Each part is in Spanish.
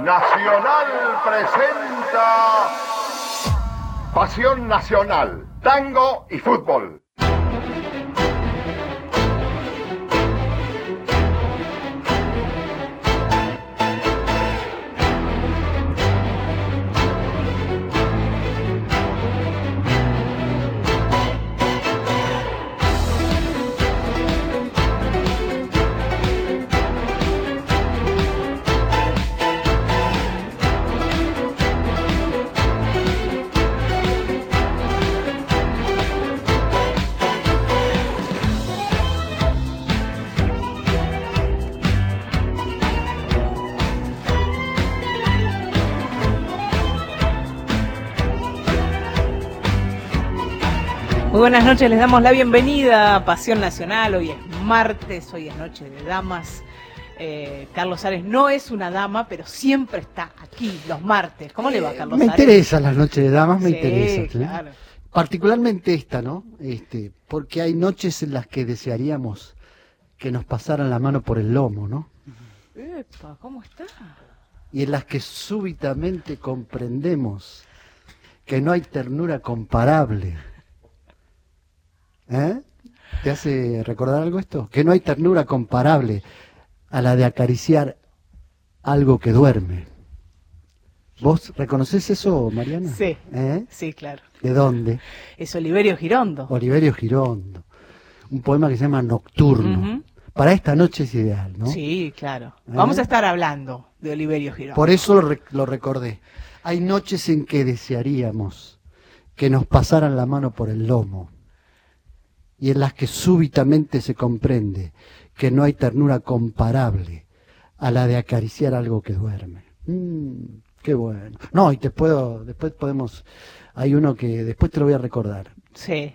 Nacional presenta Pasión Nacional, tango y fútbol. Muy buenas noches, les damos la bienvenida a Pasión Nacional. Hoy es martes, hoy es noche de damas. Carlos Ares no es una dama, pero siempre está aquí los martes. ¿Cómo le va, Carlos Ares? Me interesan las noches de damas, me interesan. Claro. Particularmente esta, ¿no? Porque hay noches en las que desearíamos que nos pasaran la mano por el lomo, ¿no? Epa, ¿cómo está? Y en las que súbitamente comprendemos que no hay ternura comparable. ¿Te hace recordar algo esto? Que no hay ternura comparable a la de acariciar algo que duerme. ¿Vos reconocés eso, Mariana? Sí, sí, claro. ¿De dónde? Es Oliverio Girondo. Oliverio Girondo. Un poema que se llama Nocturno. Para esta noche es ideal, ¿no? Sí, claro. Vamos a estar hablando de Oliverio Girondo. Por eso lo recordé. Hay noches en que desearíamos que nos pasaran la mano por el lomo, y en las que súbitamente se comprende que no hay ternura comparable a la de acariciar algo que duerme. Qué bueno. No, y después podemos, hay uno que después te lo voy a recordar. Sí.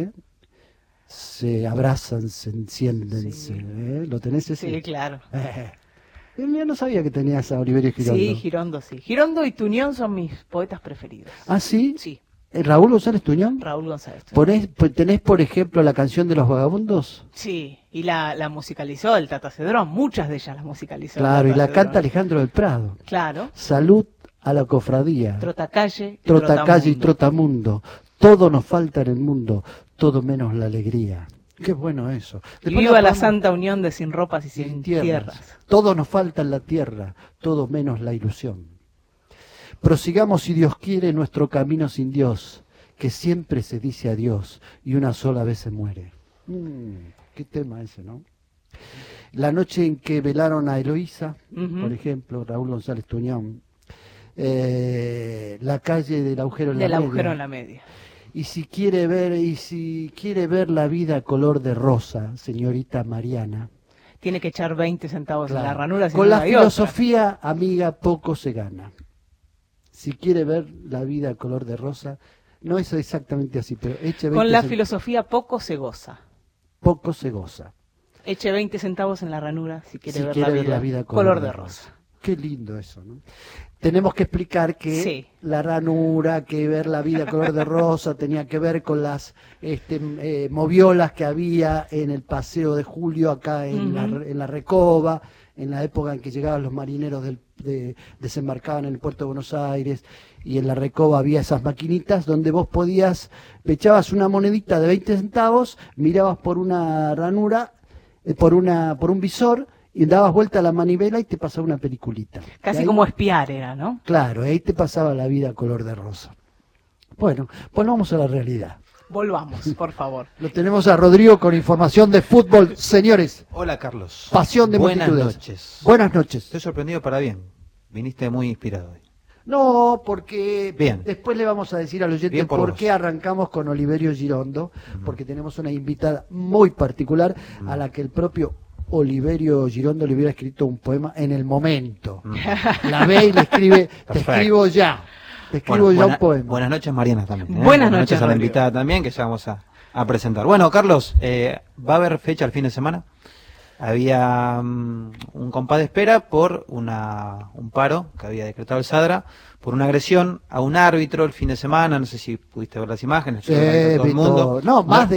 Se abrazan, se encienden, Sí. ¿lo tenés ese? Sí, claro. Yo no sabía que tenías a Oliverio Girondo. Sí, Girondo, sí. Girondo y Tuñón son mis poetas preferidos. ¿Ah, sí? Sí. ¿Raúl González Tuñón? Raúl González Tuñón. ¿Tenés, por ejemplo, la canción de los vagabundos? Sí, y la musicalizó el Tata Cedrón, muchas de ellas las musicalizó. Claro, el y Tata la Cedrón. canta Alejandro del Prado. Claro. Salud a la cofradía. Trotacalle y Trotacalle y Trotamundo. Trotamundo. Todo nos falta en el mundo, todo menos la alegría. Qué bueno eso. Y Después viva la podemos- santa unión de sin ropas y sin tierras. Todo nos falta en la tierra, todo menos la ilusión. Prosigamos, si Dios quiere, nuestro camino sin Dios, que siempre se dice adiós y una sola vez se muere. Qué tema ese, ¿no? La noche en que velaron a Eloísa, por ejemplo, Raúl González Tuñón. La calle del agujero en Del la agujero media. en la media. Y si quiere ver la vida color de rosa, señorita Mariana. Tiene que echar 20 centavos Claro. en la ranura. Si Con no la hay otra. filosofía, amiga, poco se gana. Si quiere ver la vida color de rosa, no es exactamente así, pero eche 20 Con la cent- filosofía poco se goza. poco se goza. Eche 20 centavos en la ranura si quiere, Si ver, quiere la vida color de rosa. Qué lindo eso, ¿no? Tenemos que explicar que Sí. la ranura, que ver la vida color de rosa tenía que ver con las moviolas que había en el Paseo de Julio acá en la Recoba, en la época en que llegaban los marineros desembarcaban en el puerto de Buenos Aires, y en la Recoba había esas maquinitas donde vos echabas una monedita de 20 centavos, mirabas por una ranura, por un visor, y dabas vuelta a la manivela y te pasaba una peliculita. Casi Y ahí- como espiar era, ¿no? Claro, ahí te pasaba la vida color de rosa. Bueno, pues vamos a la realidad. Volvamos, por favor. Lo tenemos a Rodrigo con información de fútbol. Señores, Hola Carlos. pasión de Buenas multitudes. noches. Buenas noches. Estoy sorprendido para bien. Viniste muy inspirado hoy. No, porque Bien. después le vamos a decir al oyente Bien por por vos. qué arrancamos con Oliverio Girondo, porque tenemos una invitada muy particular a la que el propio Oliverio Girondo le hubiera escrito un poema en el momento. La ve y le escribe, te Perfecto. escribo ya. Te escribo Bueno, ya un poema. Buenas noches Mariana también. Buenas noches, a la Rodrigo. invitada también, que ya vamos a presentar. Bueno, Carlos, ¿va a haber fecha el fin de semana? Había un compás de espera por un paro que había decretado el Sadra por una agresión a un árbitro el fin de semana. No sé si pudiste ver las imágenes. Sí, seguramente todo vi el mundo. todo. No, más de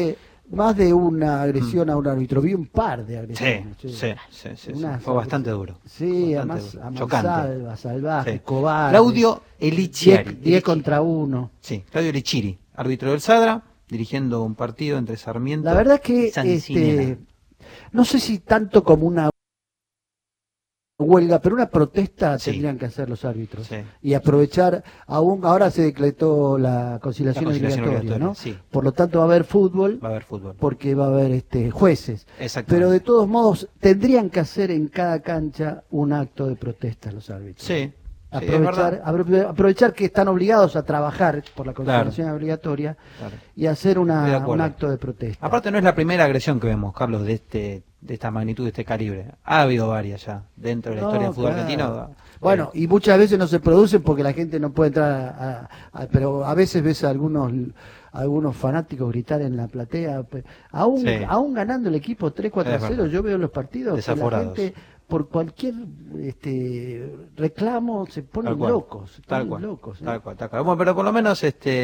más de una agresión a un árbitro, vi un par de Sí, agresiones. sí. Unas Fue bastante duro. Sí, Bastante además duro. a Chocante. mansalva, salvaje, Sí. cobarde. Claudio Elichiari. 10 contra 1. Sí, Claudio Elichiri, árbitro del Sadra, dirigiendo un partido entre Sarmiento La verdad es y que Sancinena. no sé si tanto como una huelga, pero una protesta Sí. tendrían que hacer los árbitros. Sí. Y aprovechar, ahora se decretó la conciliación, La conciliación obligatoria, ¿no? sí. Por lo tanto va a haber fútbol, Va a haber fútbol. porque va a haber jueces. Exactamente. Pero de todos modos, tendrían que hacer en cada cancha un acto de protesta los árbitros. Sí, sí, es verdad. Aprovechar que están obligados a trabajar por la conciliación obligatoria Claro. y hacer Estoy de acuerdo. un acto de protesta. Aparte no es la primera agresión que vemos, Carlos, de esta magnitud, de este calibre. Ha habido varias ya dentro de la historia del fútbol claro. argentino. Bueno, y muchas veces no se producen porque la gente no puede entrar pero a veces ves a algunos fanáticos gritar en la platea, aún Sí. ganando el equipo 3-4-0, Es verdad. yo veo los partidos que la Desaforados. gente por cualquier reclamo se ponen Tal cual. locos, se Tal ponen cual, locos, ¿eh? tal cual. Bueno, pero por lo menos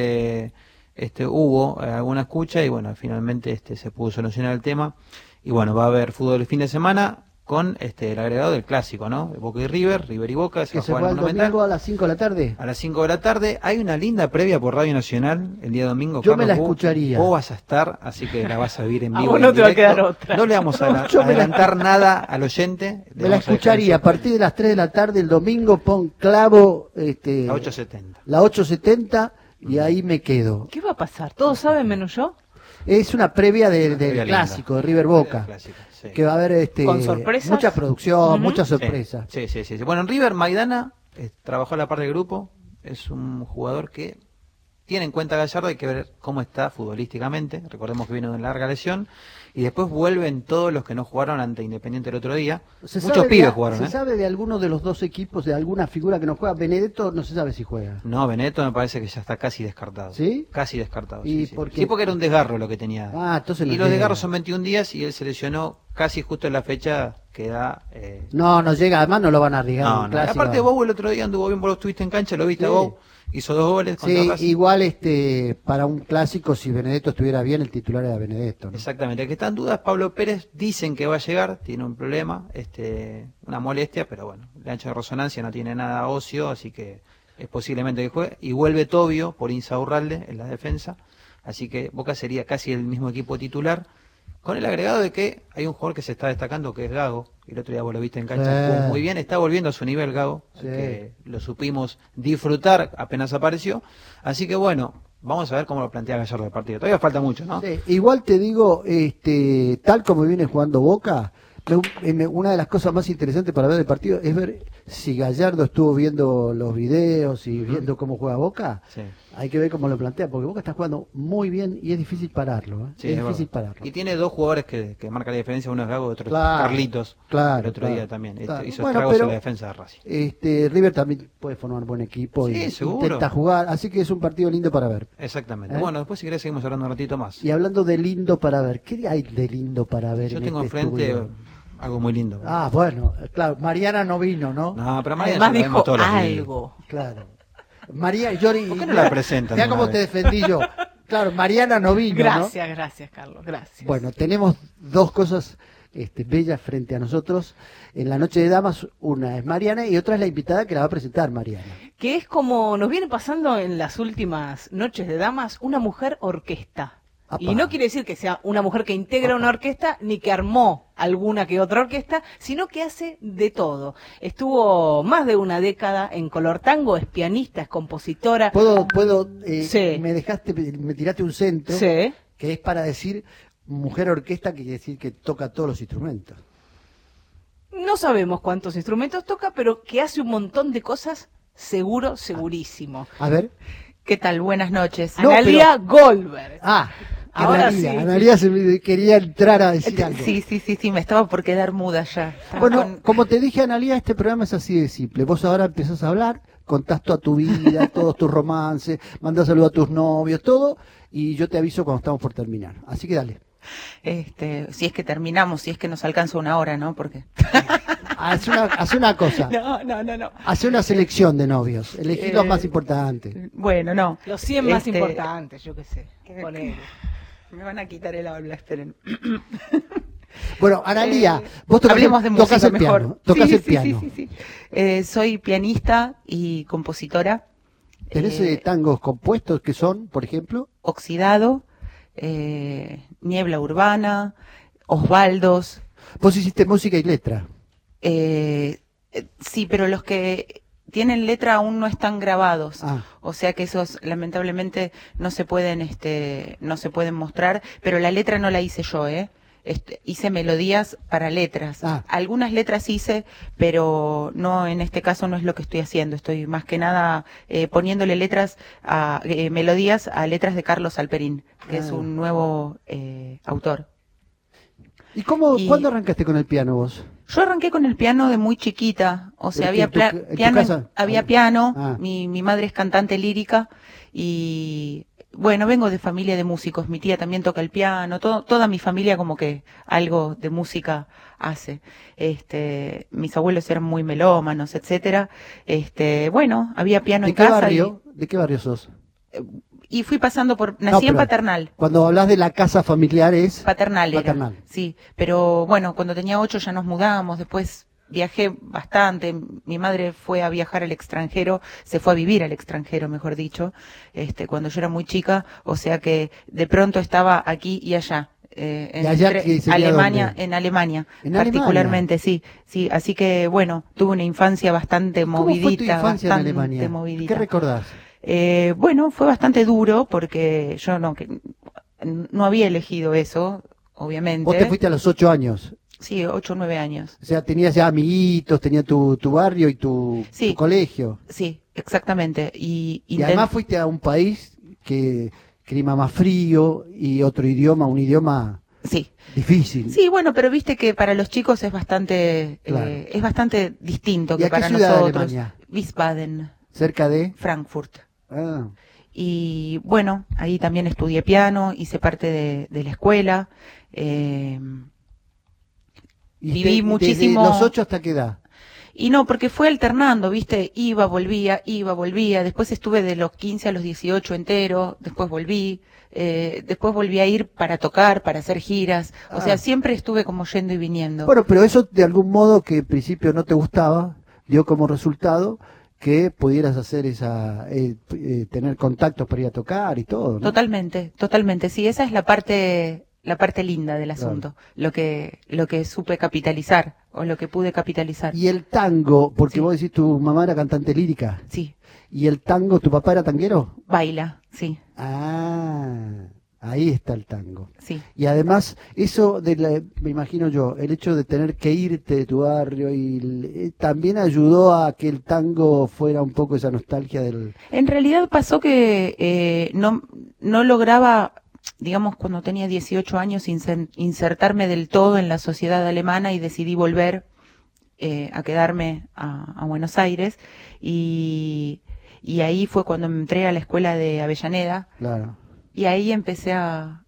hubo alguna escucha y bueno, finalmente se pudo solucionar el tema. Y bueno, va a haber fútbol el fin de semana con el agregado del clásico, ¿no? Boca y River y Boca, Que se va a juega jugar el en Monumental. domingo a las 5 de la tarde. A las 5 de la tarde hay una linda previa por Radio Nacional el día domingo. Yo me Carlos, la vos- escucharía. Vos vas a estar, así que la vas a vivir en A vivo. vos y no en te va a directo. quedar otra. No le vamos a Yo me la- adelantar nada al oyente. Le Me la vamos a dejar escucharía a eso partir de las 3 de la tarde el domingo, pon clavo a 8:70. la 8:70 y ahí me quedo. ¿Qué va a pasar? ¿Todos saben menos yo? Es una previa del previa linda. clásico de River Boca, Clásico, sí. que va a haber ¿Con sorpresas? mucha producción, Ujú. muchas Sí, sorpresas. Sí. Bueno, en River, Maidana trabajó a la par del grupo. Es un jugador que tiene en cuenta a Gallardo, hay que ver cómo está futbolísticamente. Recordemos que vino de una larga lesión. Y después vuelven todos los que no jugaron ante Independiente el otro día. ¿Se Muchos sabe pibes de, jugaron, ¿Se sabe de alguno de los dos equipos, de alguna figura que no juega? Benedetto no se sabe si juega. No, Benedetto me parece que ya está casi descartado. ¿Sí? Casi descartado. ¿Y sí. por qué? Sí, porque era un desgarro lo que tenía. Ah, entonces no y los llega. desgarros son 21 días y él se lesionó casi justo en la fecha que da. No llega, además no lo van a arriesgar. No, un no. clásico. Aparte, Bow el otro día anduvo bien, vos lo estuviste en cancha, lo viste Sí. a Bow. Hizo 2 goles contra Sí, Racing. igual para un clásico, si Benedetto estuviera bien, el titular era Benedetto, ¿no? Exactamente. El que está en duda es Pablo Pérez. Dicen que va a llegar, tiene un problema, una molestia, pero bueno, le han hecho resonancia, no tiene nada óseo, así que es posiblemente que juegue. Y vuelve Tobio por Insaurralde en la defensa. Así que Boca sería casi el mismo equipo titular, con el agregado de que hay un jugador que se está destacando, que es Gago. El otro día vos lo viste en cancha, Sí. jugó muy bien, está volviendo a su nivel Gago, Sí. que lo supimos disfrutar apenas apareció. Así que bueno, vamos a ver cómo lo plantea Gallardo el partido. Todavía falta mucho, ¿no? Sí, igual te digo, tal como viene jugando Boca, una de las cosas más interesantes para ver el partido es ver si Gallardo estuvo viendo los videos y viendo cómo juega Boca. Sí. Hay que ver cómo lo plantea, porque Boca está jugando muy bien y es difícil pararlo. Sí, es es difícil verdad. pararlo. Y tiene 2 jugadores que marcan la diferencia, uno es Gago y otro es Claro, Carlitos. claro, El otro claro, día también claro. hizo Bueno, estragos pero- en la defensa de Racing. River también puede formar buen equipo Sí, y seguro. intenta jugar, así que es un partido lindo para ver. Exactamente. ¿Eh? Bueno, después si querés seguimos hablando un ratito más. Y hablando de lindo para ver, ¿qué hay de lindo para ver Yo en tengo este enfrente estudio? algo muy lindo. Ah, bueno, claro, Mariana no vino, ¿no? No, pero María Además ya la vemos dijo todos los días. algo. Claro. María, Yori, ¿Por qué no la presentan Mira de cómo una te vez? defendí yo. Claro, Mariana no vino, ¿no? Gracias, Carlos, gracias. Bueno, tenemos dos cosas bellas frente a nosotros en la noche de damas. Una es Mariana y otra es la invitada que la va a presentar Mariana. Que es como nos viene pasando en las últimas noches de damas, una mujer orquesta. Apa. Y no quiere decir que sea una mujer que integra una orquesta ni que armó alguna que otra orquesta, sino que hace de todo. Estuvo más de una década en Color Tango, es pianista, es compositora. ¿Puedo, Sí. me tiraste un centro Sí. que es para decir mujer orquesta, que quiere decir que toca todos los instrumentos. No sabemos cuántos instrumentos toca, pero que hace un montón de cosas, seguro, segurísimo. A ver. ¿Qué tal? Buenas noches. No, Analía Goldberg. Ahora Analía, sí. Analía se me quería entrar a decir algo. Sí, me estaba por quedar muda ya. Estaba Bueno, con- como te dije, Analía, este programa es así de simple. Vos ahora empezás a hablar, contás toda tu vida, todos tus romances, mandás saludos a tus novios, todo, y yo te aviso cuando estamos por terminar. Así que dale. si es que terminamos, si es que nos alcanza una hora, ¿no? Porque Haz una cosa, no. hace una selección de novios, elegí los Eh, más importantes. Bueno, no. Los 100 más Este, importantes, yo qué sé. Ponele. Me van a quitar el habla, esperen. Bueno, Analía, vos hablemos de tocás música el mejor. piano. Tocás el piano. Sí. Soy pianista y compositora. ¿Tenés tangos compuestos que son, por ejemplo? Oxidado, Niebla Urbana, Osvaldos. Vos hiciste música y letra. Sí, pero los que tienen letra aún no están grabados. O sea que esos lamentablemente no se pueden mostrar, pero la letra no la hice yo, hice melodías para letras. Algunas letras hice, pero no, en este caso no es lo que estoy haciendo. Estoy más que nada poniéndole letras a melodías a letras de Carlos Alperín, que es un nuevo autor. ¿Y cuándo arrancaste con el piano vos? Yo arranqué con el piano de muy chiquita, o sea, había piano, mi madre es cantante lírica y bueno, vengo de familia de músicos, mi tía también toca el piano, toda mi familia como que algo de música hace. Mis abuelos eran muy melómanos, etcétera. Bueno, había piano en casa. ¿De qué barrio sos? Y fui pasando nací en Paternal. Cuando hablas de la casa familiar es... Paternal. Sí, pero bueno, cuando tenía 8 ya nos mudamos, después viajé bastante, mi madre fue a viajar al extranjero, se fue a vivir al extranjero, mejor dicho, cuando yo era muy chica, o sea que de pronto estaba aquí y allá. En Alemania, particularmente, sí, así que bueno, tuve una infancia bastante movidita. ¿Cómo fue tu infancia en Alemania? ¿Qué recordás? Bueno, fue bastante duro porque yo no había elegido eso, obviamente. ¿Vos te fuiste a los 8 años? Sí, 8 o 9 años. O sea, tenías ya amiguitos, tenías tu barrio y tu colegio. Sí, exactamente. Y además fuiste a un país que clima más frío y otro idioma, un idioma difícil. Sí, bueno, pero viste que para los chicos es bastante distinto que para nosotros. Wiesbaden. ¿Cerca de? Frankfurt. Y bueno, ahí también estudié piano, hice parte de la escuela. Viví muchísimo. ¿Desde los 8 hasta qué edad? Y no, porque fue alternando, ¿viste? Iba, volvía. Después estuve de los 15 a los 18 entero. Después volví. Después volví a ir para tocar, para hacer giras. O sea, siempre estuve como yendo y viniendo. Bueno, pero eso de algún modo que en principio no te gustaba, dio como resultado que pudieras hacer tener contactos para ir a tocar y todo, ¿no? Totalmente. Sí, esa es la parte linda del asunto, lo que supe capitalizar, o lo que pude capitalizar. Y el tango, porque vos decís tu mamá era cantante lírica. Sí. ¿Y el tango, tu papá era tanguero? Baila, sí. Ahí está el tango. Sí. Y además, eso me imagino yo, el hecho de tener que irte de tu barrio también ayudó a que el tango fuera un poco esa nostalgia del... En realidad pasó que no lograba, digamos, cuando tenía 18 años, insertarme del todo en la sociedad alemana y decidí volver a quedarme a Buenos Aires y ahí fue cuando me entré a la escuela de Avellaneda. Claro. Y ahí empecé a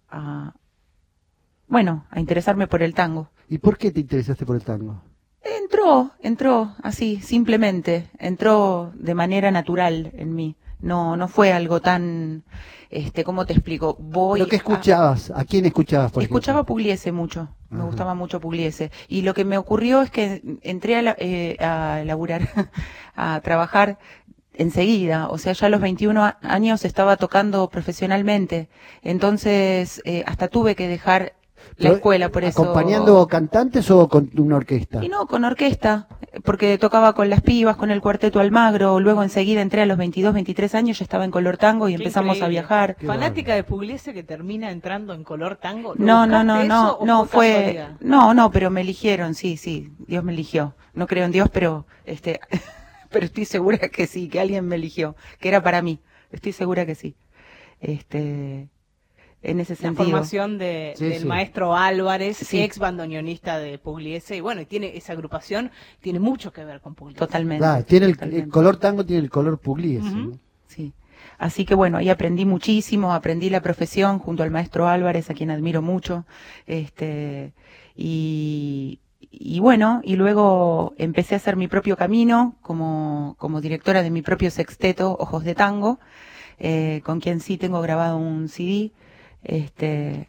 interesarme por el tango. ¿Y por qué te interesaste por el tango? Entró así, simplemente. Entró de manera natural en mí. No fue algo tan, ¿cómo te explico? ¿Lo que escuchabas? ¿A quién escuchabas, por Escuchaba ejemplo? Pugliese mucho. Me gustaba mucho Pugliese. Y lo que me ocurrió es que entré a laburar, a trabajar enseguida, o sea, ya a los 21 años estaba tocando profesionalmente, entonces hasta tuve que dejar la escuela por eso. ¿Acompañando cantantes o con una orquesta? Y no, con orquesta, porque tocaba con las pibas, con el Cuarteto Almagro, luego enseguida entré a los 22, 23 años, ya estaba en Color Tango y empezamos a viajar. ¿Fanática de Pugliese que termina entrando en Color Tango? No, pero me eligieron, sí, Dios me eligió. No creo en Dios, pero pero estoy segura que sí, que alguien me eligió, que era para mí. Estoy segura que sí. En ese sentido. La formación del maestro Álvarez, ex bandoneonista de Pugliese, y bueno, tiene esa agrupación, tiene mucho que ver con Pugliese. Totalmente. Claro, el color tango tiene el color Pugliese, ¿no? Sí. Así que bueno, ahí aprendí muchísimo, aprendí la profesión junto al maestro Álvarez, a quien admiro mucho, y bueno, y luego empecé a hacer mi propio camino como directora de mi propio sexteto, Ojos de Tango, con quien sí tengo grabado un CD,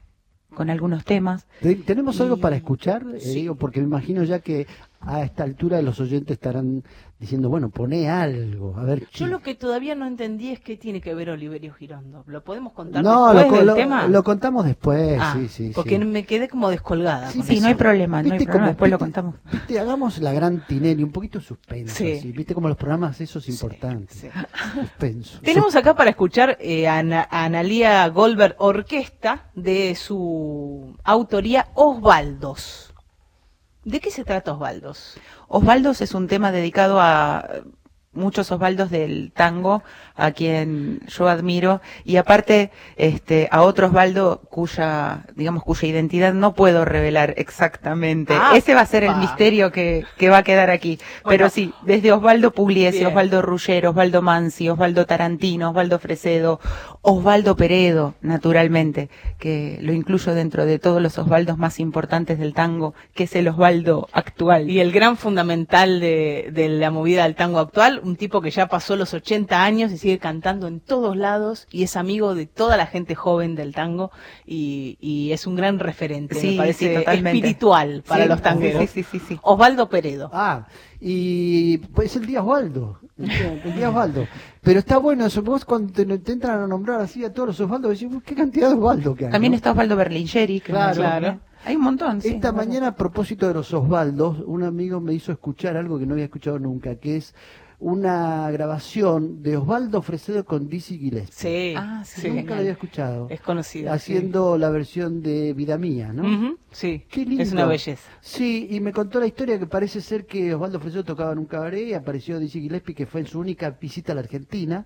con algunos temas. ¿Tenemos algo para escuchar? Digo, porque me imagino ya que a esta altura los oyentes estarán diciendo, bueno, poné algo, a ver. Yo lo que todavía no entendí es qué tiene que ver Oliverio Girondo. ¿Lo podemos contar No, después del tema? lo contamos después, sí. Porque me quedé como descolgada. Sí, no hay problema, después lo contamos. Viste, hagamos la gran Tinelli, un poquito suspenso, Sí. así, viste como los programas esos importantes. Sí. Suspenso. Tenemos acá para escuchar a Analía Goldberg Orquesta, de su autoría Osvaldos. ¿De qué se trata Osvaldos? Osvaldos es un tema dedicado a muchos Osvaldos del tango, a quien yo admiro, y aparte a otro Osvaldo cuya identidad no puedo revelar exactamente. Ese va a ser el misterio que va a quedar aquí. Bueno, pero sí, desde Osvaldo Pugliese, Osvaldo Ruggero, Osvaldo Mansi, Osvaldo Tarantino, Osvaldo Fresedo, Osvaldo Peredo, naturalmente, que lo incluyo dentro de todos los Osvaldos más importantes del tango, que es el Osvaldo actual. Y el gran fundamental de la movida del tango actual, un tipo que ya pasó los 80 años y sigue cantando en todos lados y es amigo de toda la gente joven del tango y es un gran referente, me parece, espiritual para los tangueros. Sí. Osvaldo Peredo. Y pues el día Osvaldo, el día Osvaldo. Pero está bueno eso, vos cuando te entran a nombrar así a todos los Osvaldos, decís, qué cantidad de Osvaldo que hay. También ¿no? está Osvaldo Berlingeri. Claro. Hay un montón, sí. Esta mañana, a propósito de los Osvaldos, un amigo me hizo escuchar algo que no había escuchado nunca, que es una grabación de Osvaldo Fresedo con Dizzy Gillespie. Sí. Nunca lo había escuchado. Es conocido. Haciendo la versión de Vida Mía, ¿no? Uh-huh. Sí. Qué lindo. Es una belleza. Sí, y me contó la historia que parece ser que Osvaldo Fresedo tocaba en un cabaret y apareció Dizzy Gillespie, que fue en su única visita a la Argentina,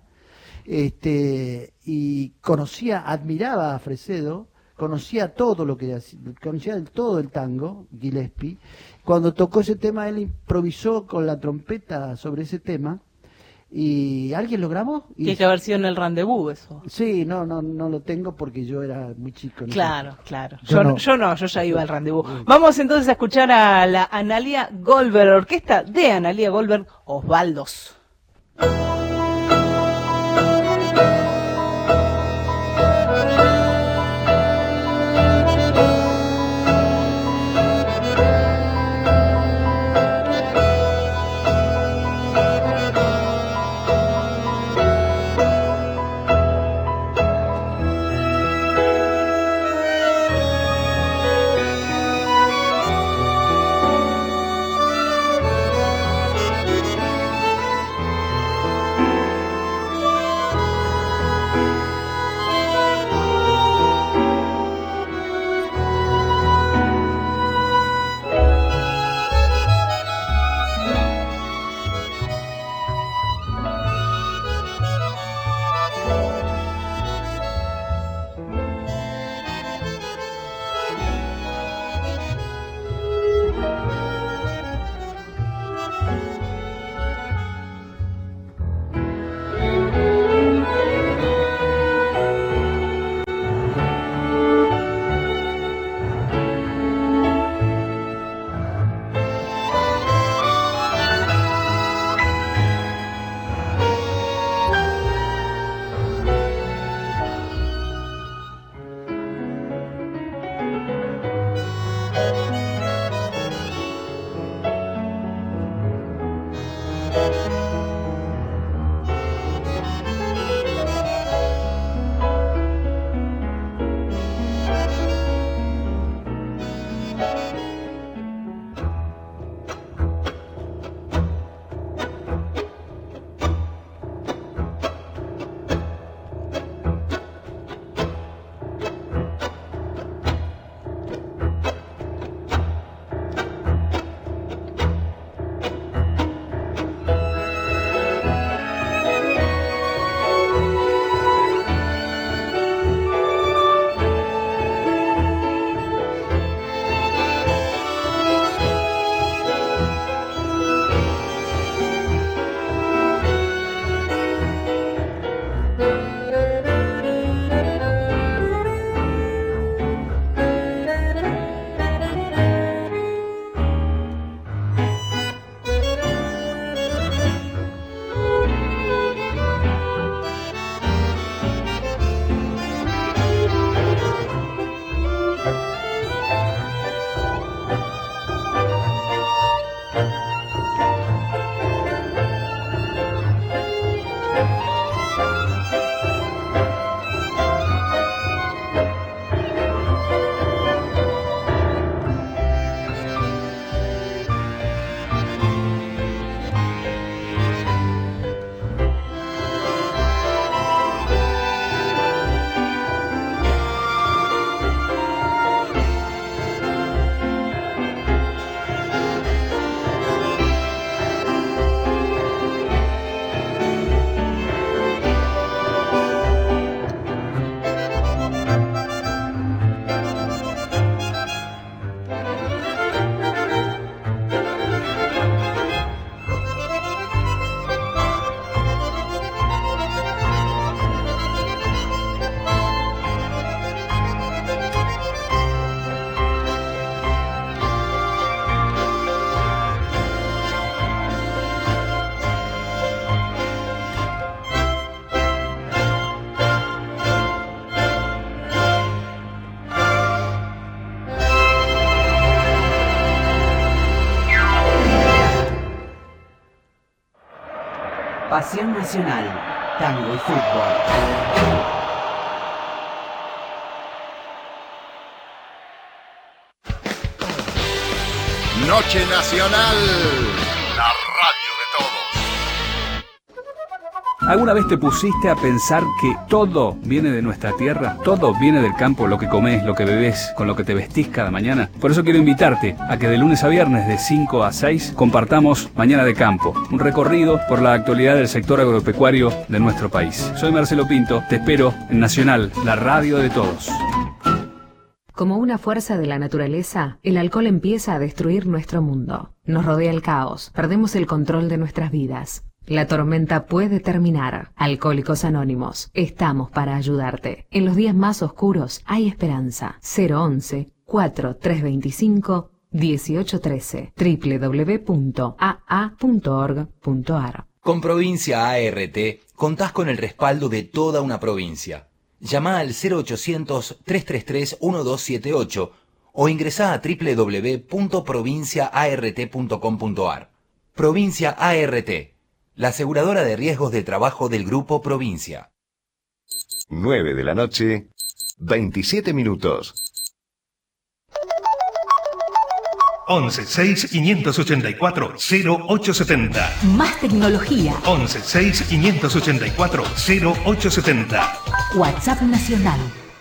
y admiraba a Fresedo, conocía todo lo que conocía todo el tango, Gillespie. Cuando tocó ese tema, él improvisó con la trompeta sobre ese tema y alguien lo grabó. Tiene que haber sido en el Rendezvous eso. Sí, no lo tengo porque yo era muy chico. Claro. Yo ya iba al Rendezvous. Vamos entonces a escuchar a la Analía Goldberg, orquesta de Analía Goldberg, Osvaldos. Pasión Nacional, Tango y Fútbol. Noche Nacional, la radio de todos. ¿Alguna vez te pusiste a pensar que todo viene de nuestra tierra? Todo viene del campo, lo que comes, lo que bebes, con lo que te vestís cada mañana. Por eso quiero invitarte a que de lunes a viernes de 5 a 6 compartamos Mañana de Campo, un recorrido por la actualidad del sector agropecuario de nuestro país. Soy Marcelo Pinto, te espero en Nacional, la radio de todos. Como una fuerza de la naturaleza, el alcohol empieza a destruir nuestro mundo. Nos rodea el caos, perdemos el control de nuestras vidas. La tormenta puede terminar. Alcohólicos Anónimos, estamos para ayudarte. En los días más oscuros hay esperanza. 011-4325-1813 www.aa.org.ar. Con Provincia ART contás con el respaldo de toda una provincia. Llama al 0800-333-1278 o ingresá a www.provinciaart.com.ar. Provincia ART, la aseguradora de riesgos de trabajo del Grupo Provincia. 9 de la noche, 27 minutos. 116584-0870. Más tecnología. 116584-0870. WhatsApp Nacional.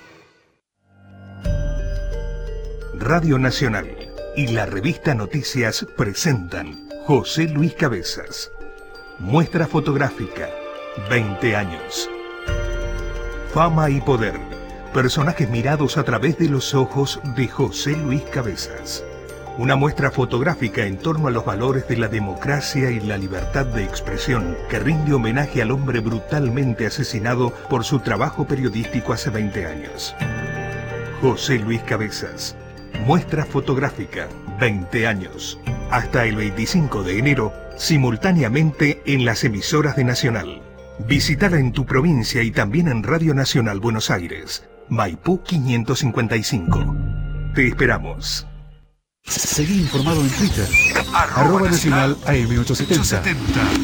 Radio Nacional y la revista Noticias presentan José Luis Cabezas. Muestra fotográfica, 20 años. Fama y poder. Personajes mirados a través de los ojos de José Luis Cabezas. Una muestra fotográfica en torno a los valores de la democracia y la libertad de expresión que rinde homenaje al hombre brutalmente asesinado por su trabajo periodístico hace 20 años. José Luis Cabezas. Muestra fotográfica, 20 años. Hasta el 25 de enero, simultáneamente en las emisoras de Nacional. Visítala en tu provincia y también en Radio Nacional Buenos Aires, Maipú 555. Te esperamos. Seguí informado en Twitter, @Nacional AM870.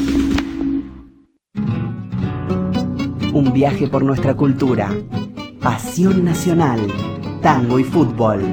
Un viaje por nuestra cultura. Pasión Nacional, Tango y Fútbol.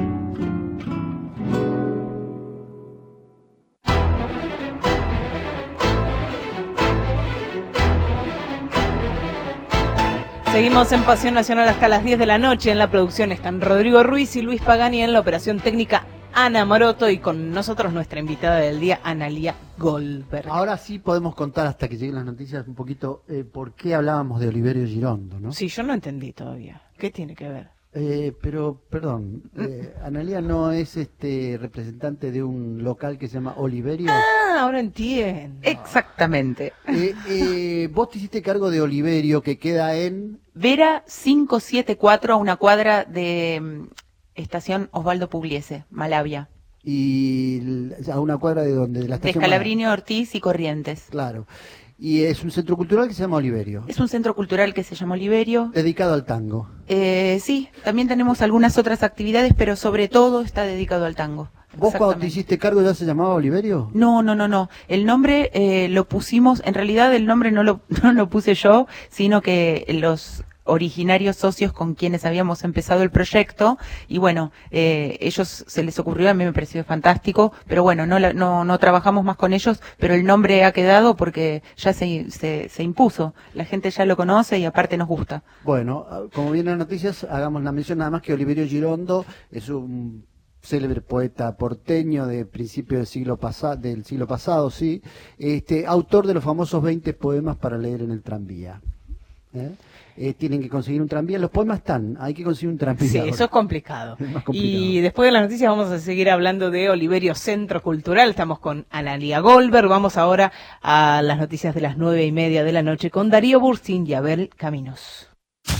Seguimos en Pasión Nacional hasta las 10 de la noche. En la producción están Rodrigo Ruiz y Luis Pagani, en la operación técnica Ana Maroto, y con nosotros nuestra invitada del día, Analía Goldberg. Ahora sí podemos contar, hasta que lleguen las noticias, un poquito por qué hablábamos de Oliverio Girondo, ¿no? Sí, yo no entendí todavía. ¿Qué tiene que ver? Pero, perdón, Analía no es representante de un local que se llama Oliverio. Ah, ahora entiendo. Exactamente. Vos te hiciste cargo de Oliverio, que queda en Vera 574, a una cuadra de estación Osvaldo Pugliese, Malavia. Y a una cuadra de donde, de la estación de Scalabrini, Ortiz y Corrientes. Claro. Y es un centro cultural que se llama Oliverio. Es un centro cultural que se llama Oliverio. Dedicado al tango. Sí, también tenemos algunas otras actividades, pero sobre todo está dedicado al tango. ¿Vos cuando te hiciste cargo ya se llamaba Oliverio? No. El nombre lo pusimos, en realidad el nombre no lo puse yo, sino que los originarios socios con quienes habíamos empezado el proyecto, y bueno, ellos se les ocurrió, a mí me pareció fantástico, pero bueno, no trabajamos más con ellos, pero el nombre ha quedado porque ya se impuso, la gente ya lo conoce y aparte nos gusta. Bueno, como vienen las noticias, hagamos la mención nada más que Oliverio Girondo es un célebre poeta porteño de principios del siglo pasado, sí, autor de los famosos 20 poemas para leer en el tranvía. Tienen que conseguir un tranvía, los poemas están, hay que conseguir un tranvía. Sí, ahora. eso es complicado. Y después de las noticias vamos a seguir hablando de Oliverio Centro Cultural, estamos con Analía Goldberg, vamos ahora a las noticias de las 9:30 de la noche con Darío Bursín y Abel Caminos.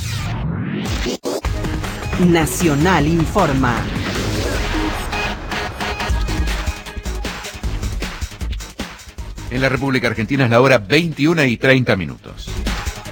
Nacional informa. En la República Argentina es la hora 21:30.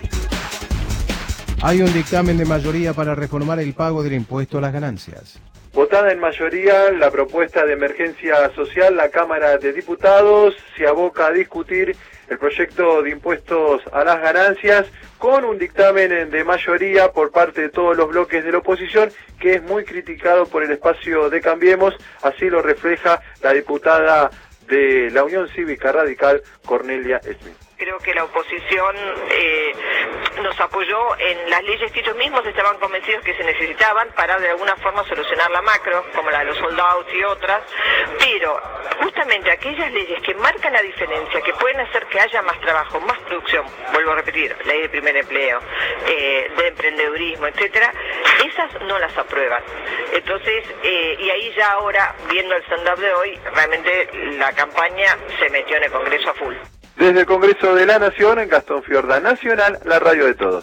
Hay un dictamen de mayoría para reformar el pago del impuesto a las ganancias. Votada en mayoría la propuesta de emergencia social, la Cámara de Diputados se aboca a discutir el proyecto de impuestos a las ganancias con un dictamen de mayoría por parte de todos los bloques de la oposición, que es muy criticado por el espacio de Cambiemos. Así lo refleja la diputada de la Unión Cívica Radical, Cornelia Smith. Creo que la oposición nos apoyó en las leyes que ellos mismos estaban convencidos que se necesitaban para de alguna forma solucionar la macro, como la de los soldados y otras, pero justamente aquellas leyes que marcan la diferencia, que pueden hacer que haya más trabajo, más producción, vuelvo a repetir, ley de primer empleo, de emprendedurismo, etcétera, esas no las aprueban. Entonces, y ahí ya ahora, viendo el stand-up de hoy, realmente la campaña se metió en el Congreso a full. Desde el Congreso de la Nación, en Gastón Fiorda Nacional, la radio de todos.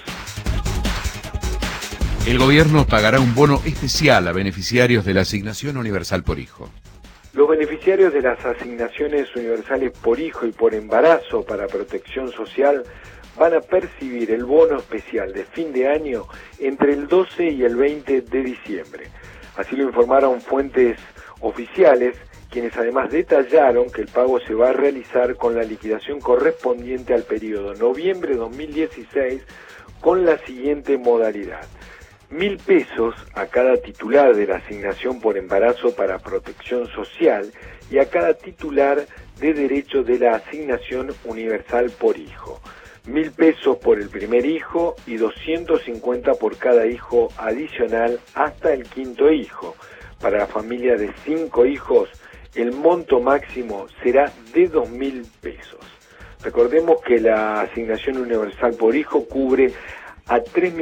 El gobierno pagará un bono especial a beneficiarios de la Asignación Universal por Hijo. Los beneficiarios de las asignaciones universales por hijo y por embarazo para protección social van a percibir el bono especial de fin de año entre el 12 y el 20 de diciembre. Así lo informaron fuentes oficiales, quienes además detallaron que el pago se va a realizar con la liquidación correspondiente al periodo noviembre 2016 con la siguiente modalidad: 1.000 pesos a cada titular de la asignación por embarazo para protección social y a cada titular de derecho de la asignación universal por hijo. 1.000 pesos por el primer hijo y 250 por cada hijo adicional hasta el quinto hijo. Para la familia de 5 hijos, el monto máximo será de 2.000 pesos. Recordemos que la asignación universal por hijo cubre a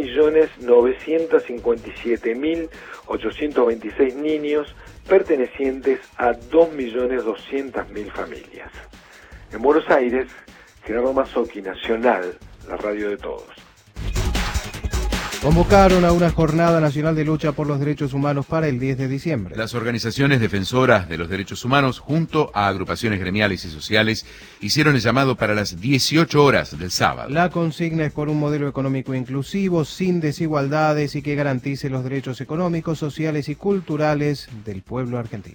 3.957.826 niños pertenecientes a 2.200.000 familias. En Buenos Aires, Gerardo Mazzocchi, Nacional, la radio de todos. Convocaron a una jornada nacional de lucha por los derechos humanos para el 10 de diciembre. Las organizaciones defensoras de los derechos humanos, junto a agrupaciones gremiales y sociales, hicieron el llamado para las 18 horas del sábado. La consigna es por un modelo económico inclusivo, sin desigualdades y que garantice los derechos económicos, sociales y culturales del pueblo argentino.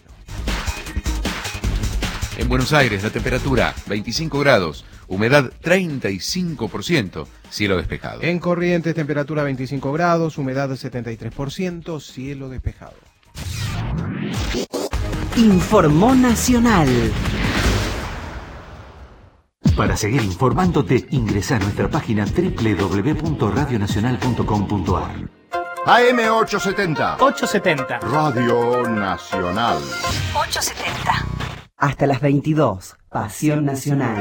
En Buenos Aires, la temperatura 25 grados, humedad 35%, cielo despejado. En Corrientes, temperatura 25 grados, humedad 73%, cielo despejado. Informó Nacional. Para seguir informándote, ingresa a nuestra página www.radionacional.com.ar. AM870. 870. Radio Nacional. 870. Hasta las 22, Pasión Nacional.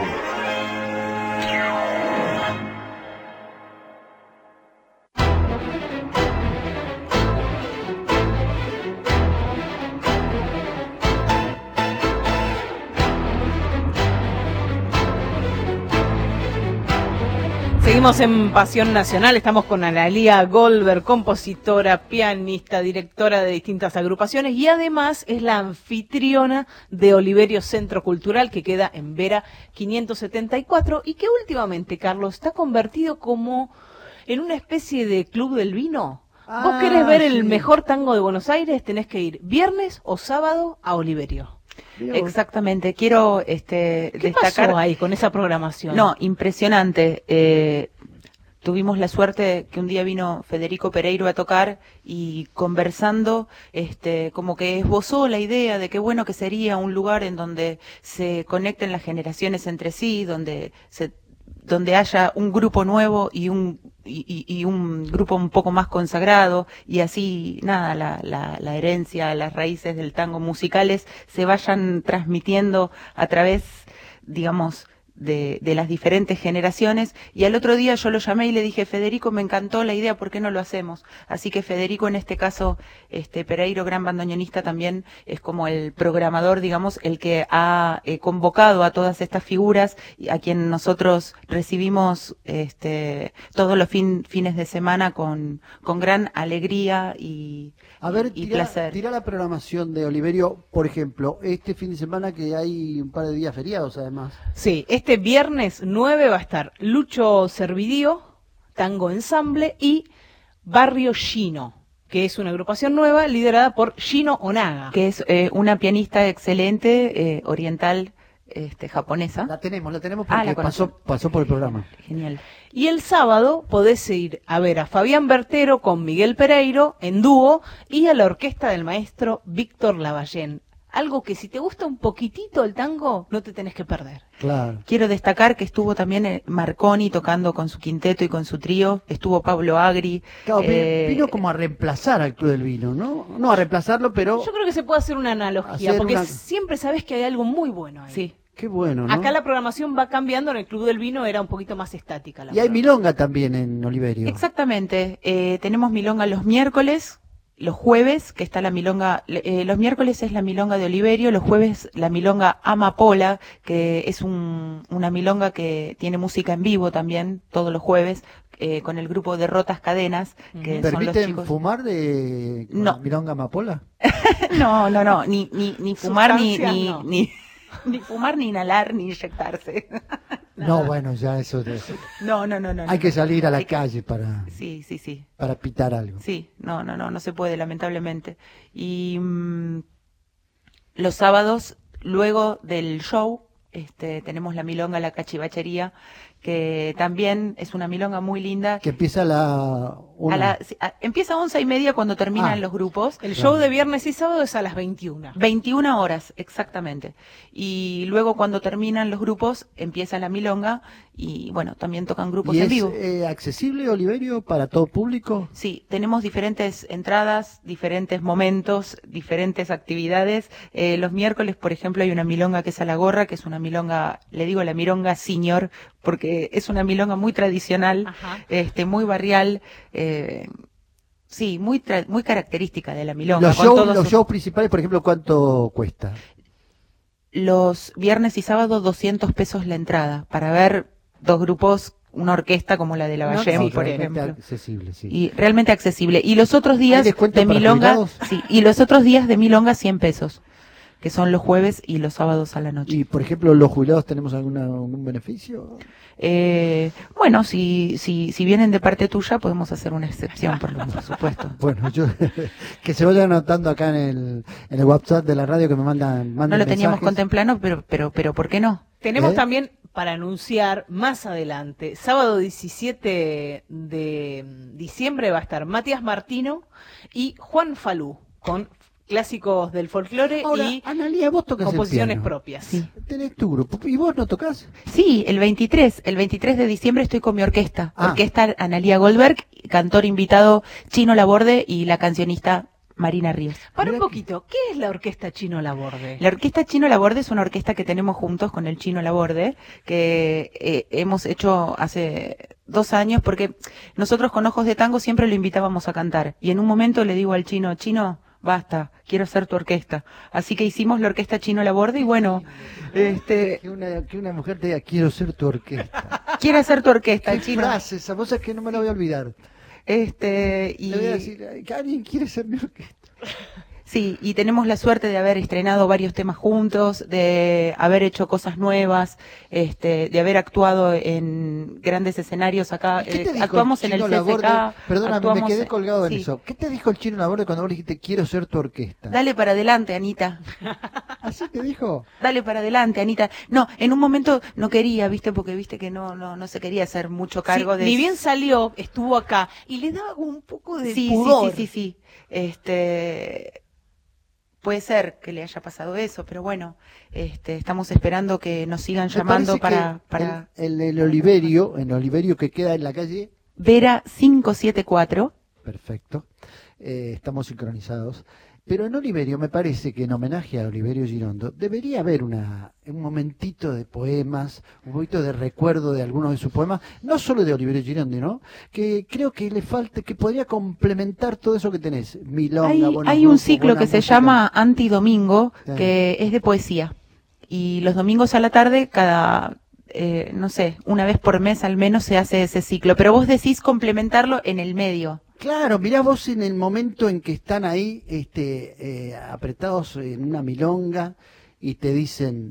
Seguimos en Pasión Nacional, estamos con Analía Goldberg, compositora, pianista, directora de distintas agrupaciones y además es la anfitriona de Oliverio Centro Cultural, que queda en Vera 574 y que últimamente, Carlos, está convertido como en una especie de club del vino. Vos querés ver el mejor tango de Buenos Aires, tenés que ir viernes o sábado a Oliverio. Exactamente, quiero destacar. Pasó ahí con esa programación? No, impresionante. Tuvimos la suerte que un día vino Federico Pereiro a tocar y conversando, como que esbozó la idea de qué bueno que sería un lugar en donde se conecten las generaciones entre sí, donde haya un grupo nuevo y un grupo un poco más consagrado, y así nada, la herencia, las raíces del tango musicales se vayan transmitiendo a través, digamos, de las diferentes generaciones. Y al otro día yo lo llamé y le dije: Federico, me encantó la idea, ¿por qué no lo hacemos? Así que Federico, en este caso, Pereiro, gran bandoneonista, también es como el programador, digamos, el que ha convocado a todas estas figuras, a quien nosotros recibimos todos los fines de semana con gran alegría y placer. Tira la programación de Oliverio, por ejemplo, este fin de semana, que hay un par de días feriados además. Sí, este viernes 9 va a estar Lucho Servidío, Tango Ensamble y Barrio Chino. que es una agrupación nueva liderada por Shino Onaga. Que es una pianista excelente, oriental, japonesa. La tenemos porque pasó por el programa. Genial. Y el sábado podés ir a ver a Fabián Bertero con Miguel Pereiro en dúo y a la orquesta del maestro Víctor Lavallén. Algo que si te gusta un poquitito el tango, no te tenés que perder. Claro. Quiero destacar que estuvo también Marconi tocando con su quinteto y con su trío, estuvo Pablo Agri. Claro, vino como a reemplazar al Club del Vino, ¿no? No a reemplazarlo, pero... Yo creo que se puede hacer una analogía, porque siempre sabés que hay algo muy bueno ahí. Sí. Qué bueno, ¿no? Acá la programación va cambiando, en el Club del Vino era un poquito más estática. Y hay milonga también en Oliverio. Exactamente, tenemos milonga los miércoles, los jueves, que está la milonga, los miércoles es la milonga de Oliverio, los jueves la milonga Amapola, que es una milonga que tiene música en vivo también, todos los jueves, con el grupo de Rotas Cadenas, que son los ¿Permiten chicos... fumar de milonga Amapola? No, ni fumar, no. ni fumar, ni inhalar, ni inyectarse. No, bueno, ya eso de eso. No. Hay que salir a la calle para... Sí. Para pitar algo. Sí, no se puede, lamentablemente. Y los sábados, luego del show, tenemos la milonga La Cachivachería, que también es una milonga muy linda. Que empieza empieza a 11:30 cuando terminan los grupos. El show de viernes y sábado es a las 21. 21 horas, exactamente. Y luego cuando terminan los grupos, empieza la milonga y bueno, también tocan grupos en vivo. ¿Es accesible, Oliverio, para todo público? Sí, tenemos diferentes entradas, diferentes momentos, diferentes actividades. Los miércoles, por ejemplo, hay una milonga que es a la gorra, que es una milonga, le digo la milonga senior, porque es una milonga muy tradicional, muy barrial, sí, muy característica de la milonga. Los shows principales, por ejemplo, ¿cuánto cuesta? Los viernes y sábados 200 pesos la entrada, para ver dos grupos, una orquesta como la de Lavallén, por ejemplo. Accesible, sí. Y realmente accesible. Y los otros días de milonga, y los otros días de milonga 100 pesos. Que son los jueves y los sábados a la noche. Y, por ejemplo, ¿los jubilados tenemos algún beneficio? Bueno, si vienen de parte tuya, podemos hacer una excepción, por supuesto. Bueno, que se vayan anotando acá en el WhatsApp de la radio que me mandan No lo teníamos contemplado, pero ¿por qué no? Tenemos también para anunciar más adelante, sábado 17 de diciembre va a estar Matías Martino y Juan Falú, con clásicos del folclore y Analía, vos tocas composiciones el piano. propias. Sí. Tenés tu grupo. ¿Y vos no tocas? Sí, el 23 de diciembre estoy con mi orquesta. Orquesta Analía Goldberg, cantor invitado Chino Laborde y la cancionista Marina Ríos. Para un poquito, ¿qué es la orquesta Chino Laborde? La orquesta Chino Laborde es una orquesta que tenemos juntos con el Chino Laborde, que hemos hecho hace 2 años, porque nosotros con Ojos de Tango siempre lo invitábamos a cantar. Y en un momento le digo al Chino, basta, quiero hacer tu orquesta. Así que hicimos la orquesta Chino Laborde y bueno, que una mujer te diga, quiero ser tu orquesta. Quiero hacer tu orquesta, ¿Qué Chino. frase, esa cosa que no me la voy a olvidar. Y le voy a decir, que alguien quiere ser mi orquesta. Sí, y tenemos la suerte de haber estrenado varios temas juntos, de haber hecho cosas nuevas, de haber actuado en grandes escenarios acá. Actuamos en el CCK. Perdóname, me quedé colgado en eso. ¿Qué te dijo el Chino Laborde cuando vos le dijiste, quiero ser tu orquesta? Dale para adelante, Anita. ¿Así te dijo? Dale para adelante, Anita. No, en un momento no quería, porque viste que no se quería hacer mucho cargo de... Ni bien salió, estuvo acá, y le daba un poco de pudor. Sí. Puede ser que le haya pasado eso, pero bueno, estamos esperando que nos sigan llamando para... El Oliverio, que queda en la calle... Vera 574. Perfecto. Estamos sincronizados. Pero en Oliverio, me parece que en homenaje a Oliverio Girondo, debería haber un momentito de poemas, un poquito de recuerdo de algunos de sus poemas, no solo de Oliverio Girondo, ¿no? Que creo que le falta, que podría complementar todo eso que tenés. Milonga, hay un ciclo que se llama Antidomingo, que es de poesía. Y los domingos a la tarde, cada... una vez por mes al menos se hace ese ciclo. Pero vos decís complementarlo en el medio. Claro, mirá vos en el momento en que están ahí apretados en una milonga y te dicen,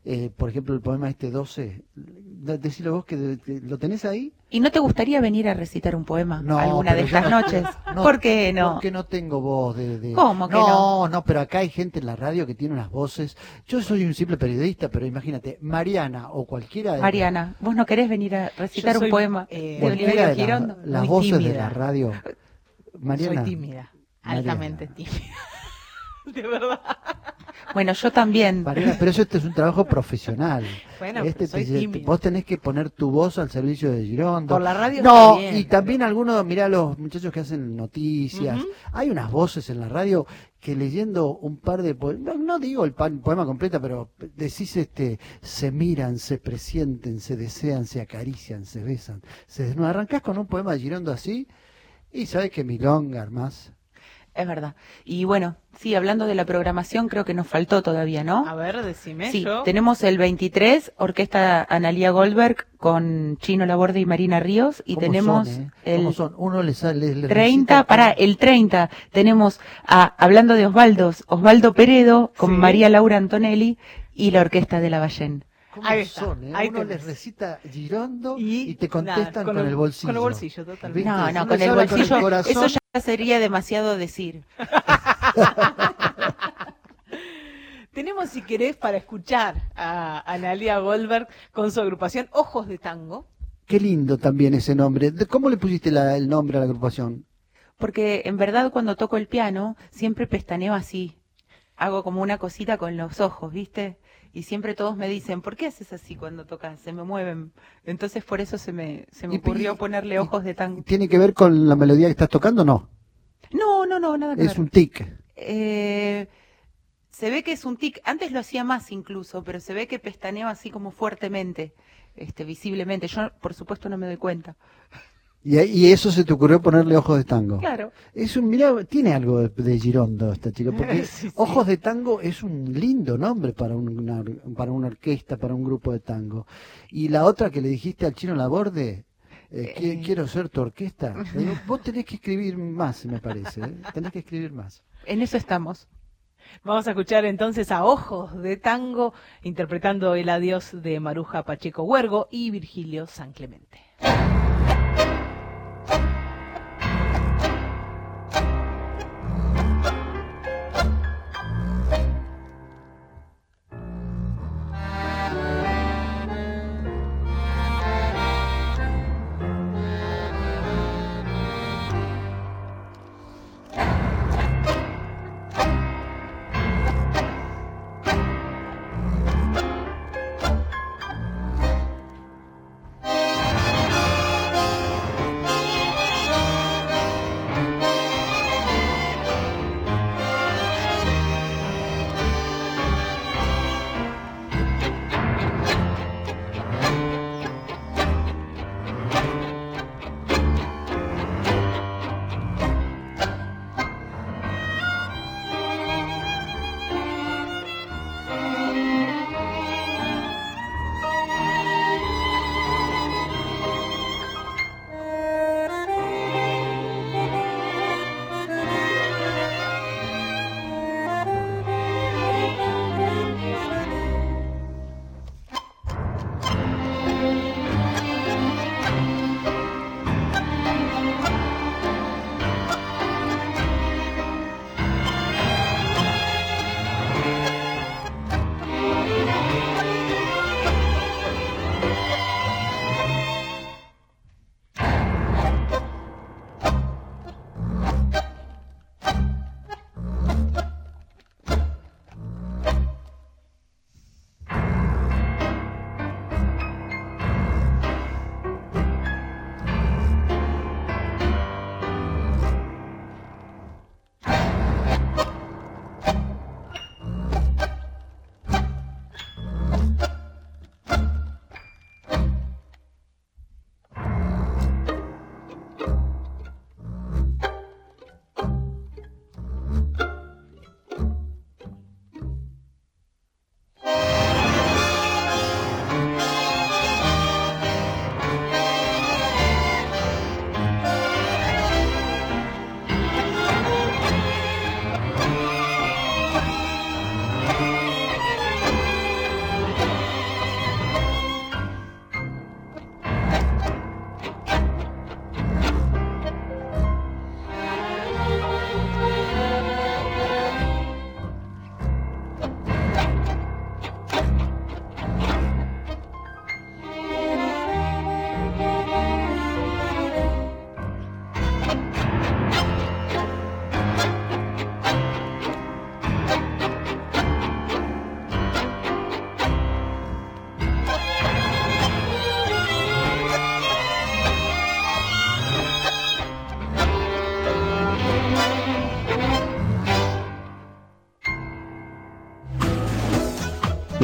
por ejemplo, el poema 12, decilo vos que lo tenés ahí. ¿Y no te gustaría venir a recitar un poema alguna de pero estas noches? ¿Por qué no? Porque no tengo voz ¿Cómo que no? No, pero acá hay gente en la radio que tiene unas voces. Yo soy un simple periodista, pero imagínate, Mariana o cualquiera... Mariana, ¿vos no querés venir a recitar un poema de Oliverio Girondo? Las voces de la radio. Mariana, soy tímida, altamente tímida. De verdad. Bueno, yo también. Mariana, pero este es un trabajo profesional. Bueno, soy tímida. Vos tenés que poner tu voz al servicio de Girondo. Por la radio no, está bien. Y también algunos, mirá los muchachos que hacen noticias. Hay unas voces en la radio que leyendo un par de poemas, no digo el poema completo, pero decís se miran, se presienten, se desean, se acarician, se besan, se desnudan. Arrancás con un poema de Girondo así y sabés que milonga armás. Es verdad. Y bueno, sí, hablando de la programación, creo que nos faltó todavía, ¿no? A ver, decime. Sí, tenemos el 23, Orquesta Analía Goldberg con Chino Laborde y Marina Ríos. Y tenemos ¿Cómo son? Uno le sale... 30, el 30 tenemos, hablando de Osvaldo Peredo con María Laura Antonelli y la Orquesta de la Ballén. Ahí son, Ahí uno les recita Girondo y te contestan con el bolsillo. Con el bolsillo, totalmente. No, con el bolsillo, eso ya sería demasiado decir. Tenemos, si querés, para escuchar a Analía Goldberg con su agrupación Ojos de Tango. Qué lindo también ese nombre. ¿Cómo le pusiste el nombre a la agrupación? Porque en verdad cuando toco el piano siempre pestaneo así. Hago como una cosita con los ojos, ¿viste? Y siempre todos me dicen, ¿por qué haces así cuando tocas? Se me mueven. Entonces por eso se me ocurrió ponerle Ojos de Tango. ¿Tiene que ver con la melodía que estás tocando o no? No, nada que ver. Es un tic. Se ve que es un tic. Antes lo hacía más incluso, pero se ve que pestaneo así como fuertemente, visiblemente. Yo, por supuesto, no me doy cuenta. Y eso se te ocurrió ponerle Ojos de Tango. Claro. Mirá, tiene algo de Girondo esta chica, porque sí. Ojos de Tango es un lindo nombre para una orquesta, para un grupo de tango. Y la otra que le dijiste al Chino Laborde, quiero ser tu orquesta. Le digo, vos tenés que escribir más, me parece. Tenés que escribir más. En eso estamos. Vamos a escuchar entonces a Ojos de Tango, interpretando el adiós de Maruja Pacheco Huergo y Virgilio San Clemente.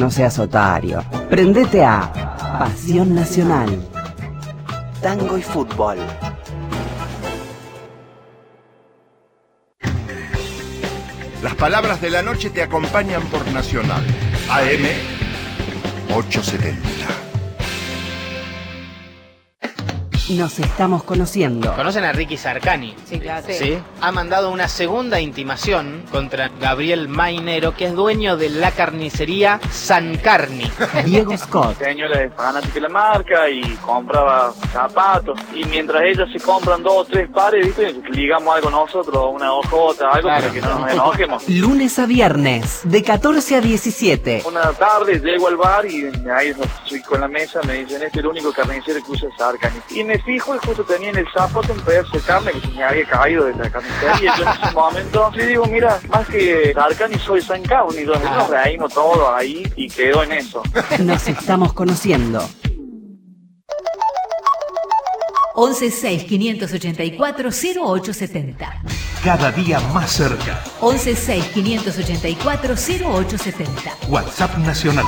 No seas otario. Prendete a Pasión Nacional. Tango y fútbol. Las palabras de la noche te acompañan por Nacional. AM 870. Nos estamos conociendo. ¿Conocen a Ricky Sarcani? Sí, claro. ¿Sí? Ha mandado una segunda intimación contra Gabriel Mainero, que es dueño de la carnicería San Carni. Diego Scott. Señora es fanática de la marca y compraba zapatos. Y mientras ellos se compran 2 o 3 pares, ¿viste? Ligamos algo nosotros, una hojota, algo para que no nos enojemos. Lunes a viernes, de 14 a 17. Una tarde llego al bar y ahí estoy con la mesa, me dicen, este es el único carnicero que usa Sarcani. Y me fijo y justo tenía en el zapato un pedazo de carne que se me había caído de la carnicería. Yo en ese momento le digo, mira, más que Sarcani soy San Carni. Nos reímos todos ahí y quedó en eso. Nos estamos conociendo. 1165840870. Cada día más cerca. 1165840870. WhatsApp Nacional.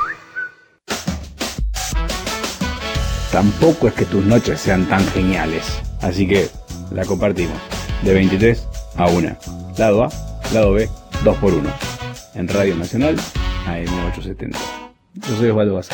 Tampoco es que tus noches sean tan geniales. Así que la compartimos. De 23 a 1. Lado A, lado B, 2x1. En Radio Nacional, AM 870. Yo soy Osvaldo Bazán.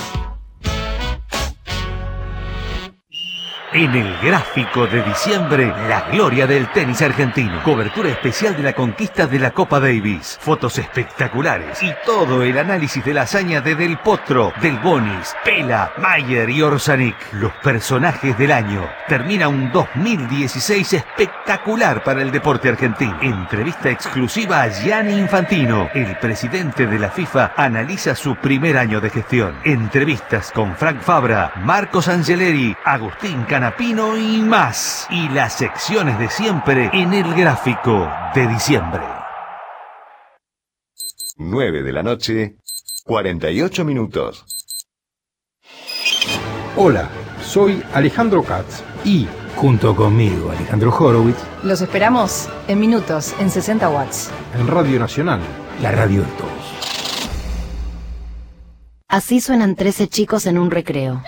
En el gráfico de diciembre, la gloria del tenis argentino. Cobertura especial de la conquista de la Copa Davis. Fotos espectaculares y todo el análisis de la hazaña de Del Potro, Del Bonis, Pela, Mayer y Orsanic. Los personajes del año. Termina un 2016 espectacular para el deporte argentino. Entrevista exclusiva a Gianni Infantino. El presidente de la FIFA analiza su primer año de gestión. Entrevistas con Frank Fabra, Marcos Angeleri, Agustín Canapino y más. Y las secciones de siempre en el gráfico de diciembre. 9 de la noche, 48 minutos. Hola, soy Alejandro Katz y, junto conmigo, Alejandro Horowitz, los esperamos en minutos, en 60 watts. En Radio Nacional, la radio de todos. Así suenan 13 chicos en un recreo.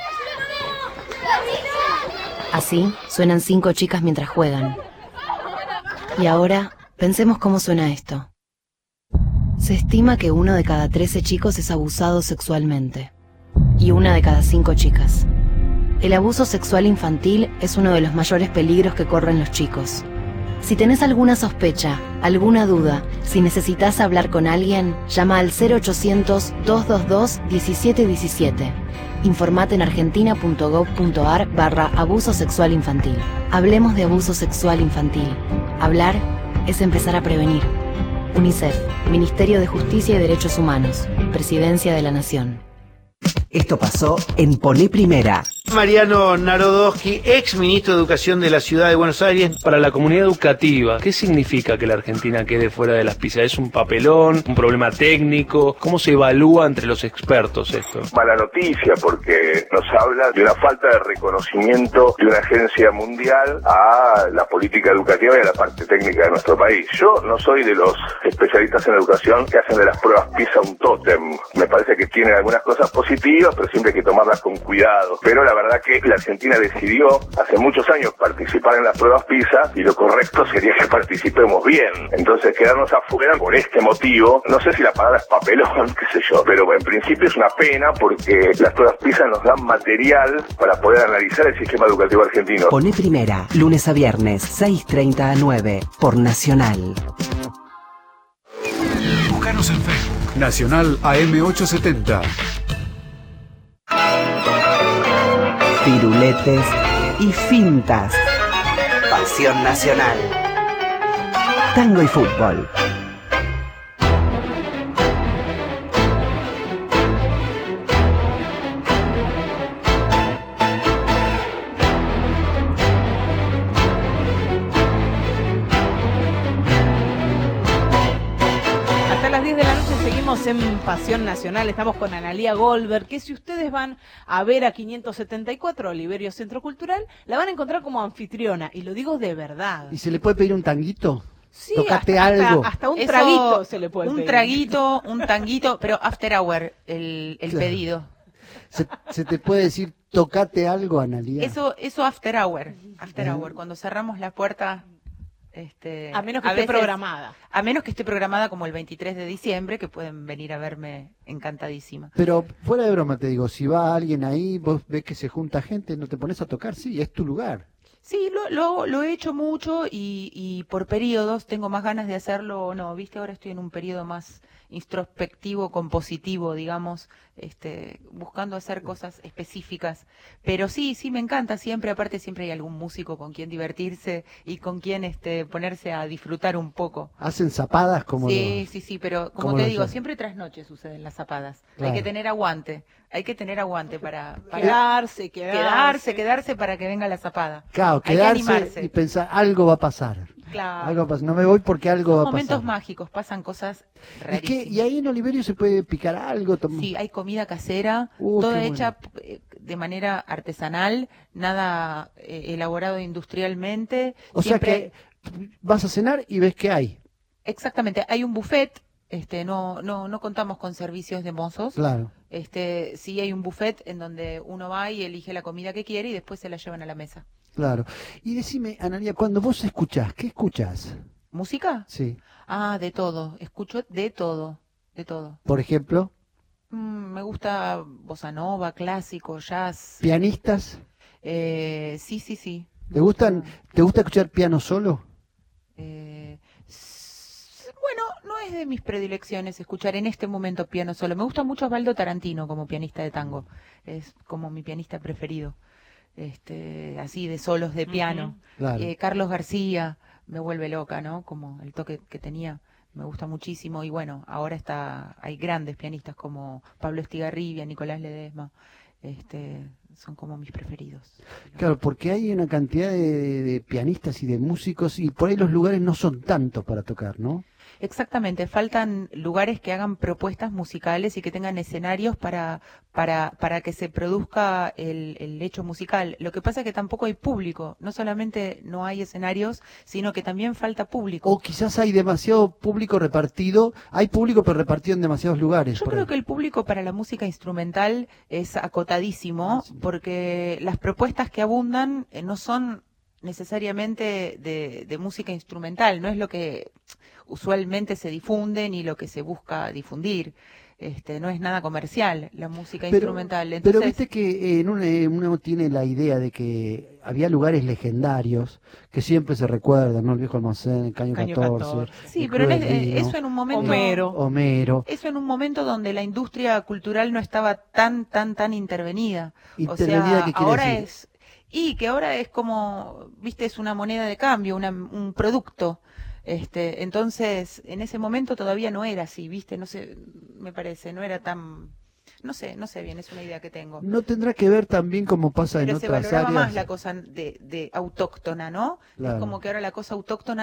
Así suenan 5 chicas mientras juegan. Y ahora, pensemos cómo suena esto. Se estima que 1 de cada 13 chicos es abusado sexualmente. Y 1 de cada 5 chicas. El abuso sexual infantil es uno de los mayores peligros que corren los chicos. Si tenés alguna sospecha, alguna duda, si necesitas hablar con alguien, llama al 0800-222-1717. Informate en argentina.gov.ar/abuso sexual infantil. Hablemos de abuso sexual infantil. Hablar es empezar a prevenir. UNICEF, Ministerio de Justicia y Derechos Humanos, Presidencia de la Nación. Esto pasó en Poné Primera. Mariano Narodowski, ex ministro de Educación de la Ciudad de Buenos Aires. Para la comunidad educativa, ¿qué significa que la Argentina quede fuera de las PISA? ¿Es un papelón, un problema técnico? ¿Cómo se evalúa entre los expertos esto? Mala noticia, porque nos habla de una falta de reconocimiento de una agencia mundial a la política educativa y a la parte técnica de nuestro país. Yo no soy de los especialistas en educación que hacen de las pruebas PISA un tótem. Me parece que tienen algunas cosas positivas, pero siempre hay que tomarlas con cuidado. Pero la verdad que la Argentina decidió hace muchos años participar en las pruebas PISA y lo correcto sería que participemos bien. Entonces quedarnos afuera por este motivo, no sé si la palabra es papelón, qué sé yo, pero en principio es una pena porque las pruebas PISA nos dan material para poder analizar el sistema educativo argentino. Poné Primera, lunes a viernes, 6:30 a 9, por Nacional. Búscanos en Facebook. Nacional AM870. Piruletes y fintas. Pasión Nacional. Tango y fútbol. En Pasión Nacional estamos con Analía Goldberg, que si ustedes van a ver a 574 Oliverio Centro Cultural, la van a encontrar como anfitriona, y lo digo de verdad. ¿Y se le puede pedir un tanguito? Sí, tocate algo. Hasta un traguito se le puede un pedir. Traguito, un tanguito, pero after hour, el Claro. pedido. Se te puede decir, tocate algo, Analía. Eso after hour, cuando cerramos la puerta. A menos que esté programada. A menos que esté programada como el 23 de diciembre, que pueden venir a verme encantadísima. Pero fuera de broma te digo, si va alguien ahí, vos ves que se junta gente, no te pones a tocar, sí, es tu lugar. Sí, lo he hecho mucho y por periodos tengo más ganas de hacerlo o no. Viste, ahora estoy en un periodo más introspectivo, compositivo, digamos, buscando hacer cosas específicas. Pero sí, me encanta siempre, aparte siempre hay algún músico con quien divertirse y con quien ponerse a disfrutar un poco. ¿Hacen zapadas como Sí, pero como como te los digo, hacen. siempre tras noche suceden las zapadas. Claro. Hay que tener aguante para quedarse para que venga la zapada. Claro, Hay que quedarse animarse. y pensar, algo va a pasar. Claro. Algo va a pasar. No me voy porque algo va a Momentos pasar. mágicos, pasan cosas ¿Y rarísimas. qué? ¿Y ahí en Oliverio se puede picar algo? Sí, hay comida casera, Qué toda bueno. hecha de manera artesanal, nada elaborado industrialmente. O sea que vas a cenar y ves que hay. Exactamente, hay un buffet, no contamos con servicios de mozos. Claro. Sí hay un buffet en donde uno va y elige la comida que quiere y después se la llevan a la mesa. Claro. Y decime, Analía, cuando vos escuchás, ¿qué escuchás? ¿Música? Sí. De todo, escucho de todo. Por ejemplo, Me gusta bossa nova, clásico, jazz. pianistas. Sí. ¿Te gusta escuchar piano solo? Bueno, no es de mis predilecciones escuchar en este momento piano solo. Me gusta mucho Osvaldo Tarantino como pianista de tango. Es como mi pianista preferido. Así de solos de piano. Claro. Carlos García me vuelve loca, ¿no? Como el toque que tenía. Me gusta muchísimo. Y bueno, ahora hay grandes pianistas como Pablo Estigarribia, Nicolás Ledesma. Son como mis preferidos. Claro, porque hay una cantidad de pianistas y de músicos y por ahí los lugares no son tantos para tocar, ¿no? Exactamente, faltan lugares que hagan propuestas musicales y que tengan escenarios para que se produzca el hecho musical. Lo que pasa es que tampoco hay público, no solamente no hay escenarios, sino que también falta público. O quizás hay demasiado público repartido, hay público pero repartido en demasiados lugares. Yo creo que el público para la música instrumental es acotadísimo, porque las propuestas que abundan no son necesariamente de música instrumental, no es lo que usualmente se difunde ni lo que se busca difundir. No es nada comercial la música instrumental. Entonces, pero viste que uno tiene la idea de que había lugares legendarios que siempre se recuerdan, ¿no? El Viejo Almacén, el Caño 14. Sí, pero eso en un momento... Homero. Eso en un momento donde la industria cultural no estaba tan intervenida. ¿Intervenida qué quiere ahora decir? que ahora es como, viste, es una moneda de cambio, un producto. Entonces, en ese momento todavía no era así, viste, no sé, me parece, no era tan, no sé bien, es una idea que tengo. No tendrá que ver también como pasa en Pero se otras valoraba áreas. más la cosa de autóctona, ¿no? Claro. Es como que ahora la cosa autóctona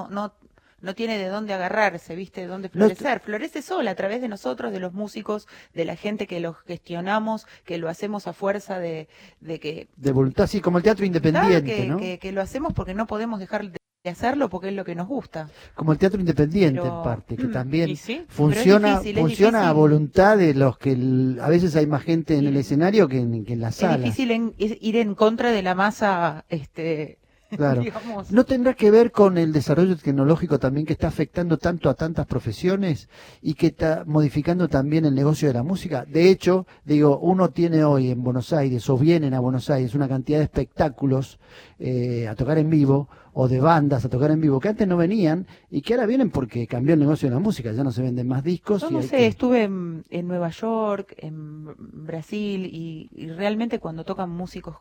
no tiene de dónde agarrarse, ¿viste? De dónde florecer. Florece sola a través de nosotros, de los músicos, de la gente que lo gestionamos, que lo hacemos a fuerza de que... De voluntad, sí, como el teatro independiente, ¿no? que lo hacemos porque no podemos dejar de hacerlo porque es lo que nos gusta. Como el teatro independiente Pero- en parte, que también y sí, funciona pero es funciona a difícil. voluntad de los que a veces hay más gente en el escenario que en la Es sala. difícil ir en contra de la masa, Claro. digamos. ¿No tendrá que ver con el desarrollo tecnológico también que está afectando tanto a tantas profesiones y que está modificando también el negocio de la música? De hecho, digo, uno tiene hoy en Buenos Aires o vienen a Buenos Aires una cantidad de espectáculos a tocar en vivo o de bandas a tocar en vivo que antes no venían y que ahora vienen porque cambió el negocio de la música, ya no se venden más discos. Yo y no hay sé, que- estuve en Nueva York, en Brasil y realmente cuando tocan músicos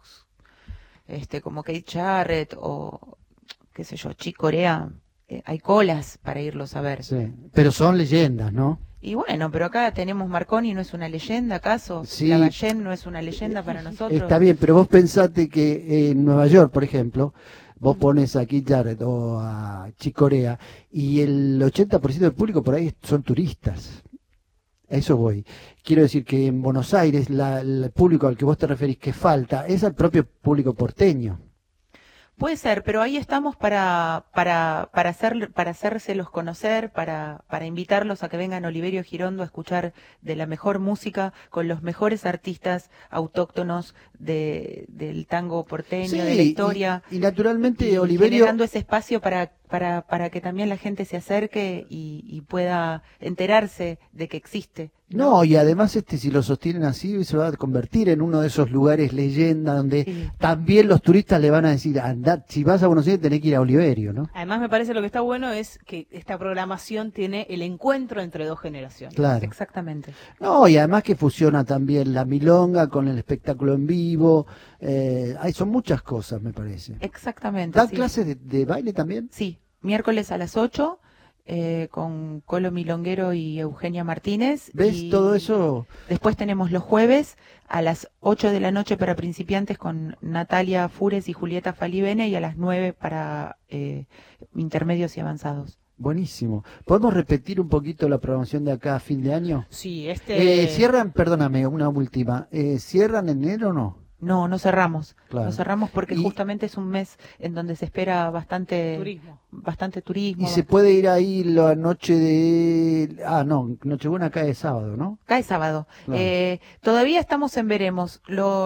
como Keith Jarrett o qué sé yo, Chick Corea, hay colas para irlos a ver. Sí, pero son leyendas, ¿no? Y bueno, pero acá tenemos Marconi, ¿no es una leyenda acaso? Sí. Lavallén no es una leyenda para nosotros. Está bien, pero vos pensate que en Nueva York, por ejemplo, vos pones a Keith Jarrett o a Chick Corea y el 80% del público por ahí son turistas. A eso voy. Quiero decir que en Buenos Aires el público al que vos te referís que falta es al propio público porteño. Puede ser, pero ahí estamos para hacérselos conocer, para invitarlos a que vengan a Oliverio Girondo a escuchar de la mejor música con los mejores artistas autóctonos del tango porteño, Sí, de la historia. Y naturalmente, Oliverio, Oliverio, generando ese espacio para que también la gente se acerque y pueda enterarse de que existe. no, y además si lo sostienen así, se va a convertir en uno de esos lugares leyenda donde también los turistas le van a decir, andá, si vas a Buenos Aires tenés que ir a Oliverio, ¿no? Además me parece lo que está bueno es que esta programación tiene el encuentro entre dos generaciones. Claro. Exactamente. No, y además que fusiona también la milonga con el espectáculo en vivo, son muchas cosas, me parece. Exactamente. ¿Dan sí. clases de baile también? Sí, miércoles a las 8 con Colo Milonguero y Eugenia Martínez. ¿Ves y todo eso? Después tenemos los jueves a las 8 de la noche para principiantes con Natalia Fures y Julieta Falibene, y a las 9 para intermedios y avanzados. Buenísimo. ¿Podemos repetir un poquito la programación de acá a fin de año? Sí, Cierran, perdóname, una última. ¿Cierran en enero o no? No, no cerramos. Claro. No cerramos porque justamente es un mes en donde se espera bastante turismo. Y se puede ir ahí la noche de... Nochebuena cae sábado, ¿no? Cae sábado. Claro. Todavía estamos en veremos.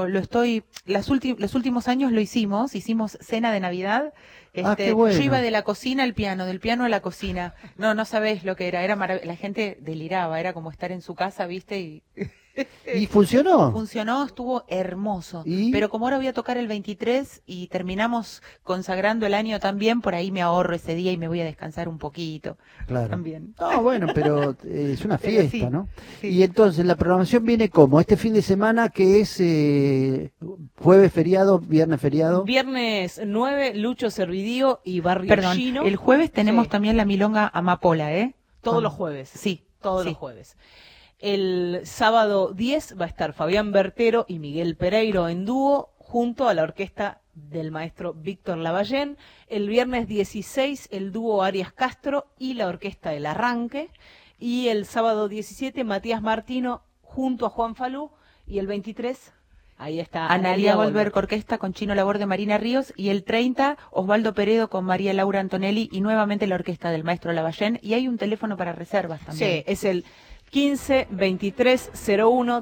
Los últimos años lo hicimos cena de Navidad. Qué bueno. Yo iba de la cocina al piano, del piano a la cocina. No sabés lo que era la gente deliraba, era como estar en su casa, ¿viste? ¿Y funcionó? Funcionó, estuvo hermoso. ¿Y? Pero como ahora voy a tocar el 23 y terminamos consagrando el año también, por ahí me ahorro ese día y me voy a descansar un poquito. Claro. También. No, bueno, pero es una Pero fiesta, sí, ¿no? sí. Y entonces, ¿la programación viene cómo? Este fin de semana, que es jueves feriado, viernes feriado. Viernes 9, Lucho Servidío y Barrio Chino. El jueves tenemos también la milonga Amapola, ¿eh? Todos los jueves. Sí. Todos los jueves. El sábado 10 va a estar Fabián Bertero y Miguel Pereiro en dúo junto a la orquesta del maestro Víctor Lavallén. El viernes 16 el dúo Arias Castro y la orquesta del Arranque. Y el sábado 17 Matías Martino junto a Juan Falú. Y el 23... ahí está Analía Goldberg Orquesta con Chino Laborde, Marina Ríos, y el 30 Osvaldo Peredo con María Laura Antonelli y nuevamente la orquesta del maestro Lavallén, y hay un teléfono para reservas también. Sí, es el 15 23 01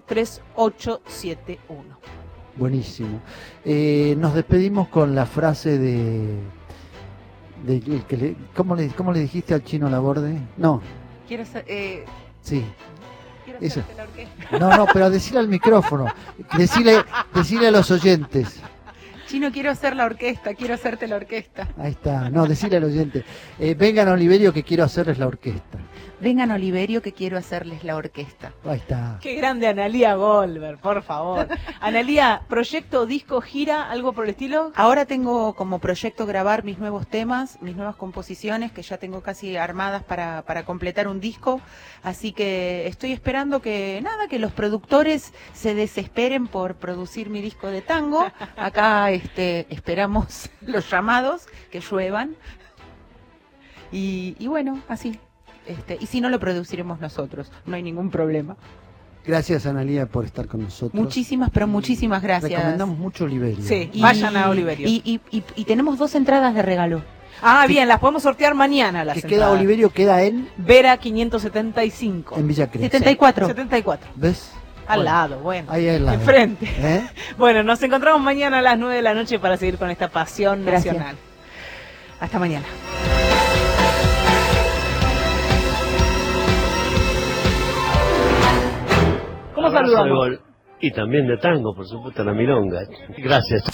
3871. Buenísimo. Nos despedimos con la frase ¿cómo le dijiste al Chino Laborde? No. Quiero ser, Sí. quiero Eso. hacerte la orquesta. No, pero decirle al micrófono. Decirle a los oyentes. Chino, quiero hacer la orquesta, quiero hacerte la orquesta. Ahí está. No, decirle al oyente. Vengan a Oliverio que quiero hacerles la orquesta. Vengan a Oliverio que quiero hacerles la orquesta. Ahí está. Qué grande Analía Goldberg, por favor. Analía, proyecto, disco, gira, algo por el estilo. Ahora tengo como proyecto grabar mis nuevos temas, mis nuevas composiciones, que ya tengo casi armadas para completar un disco. Así que estoy esperando que los productores se desesperen por producir mi disco de tango. Acá esperamos los llamados, que lluevan. Y bueno, así. Y si no, lo produciremos nosotros, no hay ningún problema. Gracias, Analía, por estar con nosotros. Muchísimas gracias. Recomendamos mucho Oliverio. Sí, vayan a Oliverio. Y tenemos 2 entradas de regalo. Ah, bien, las podemos sortear mañana. Las que queda Oliverio, queda en Vera 575. En Villa Crespo. 74. 74. ¿Ves? Al lado, bueno. Ahí al lado. Enfrente. Bueno, nos encontramos mañana a las 9 de la noche para seguir con esta pasión nacional. Hasta mañana. ¿Cómo saludamos? Y también de tango, por supuesto, la milonga. Gracias.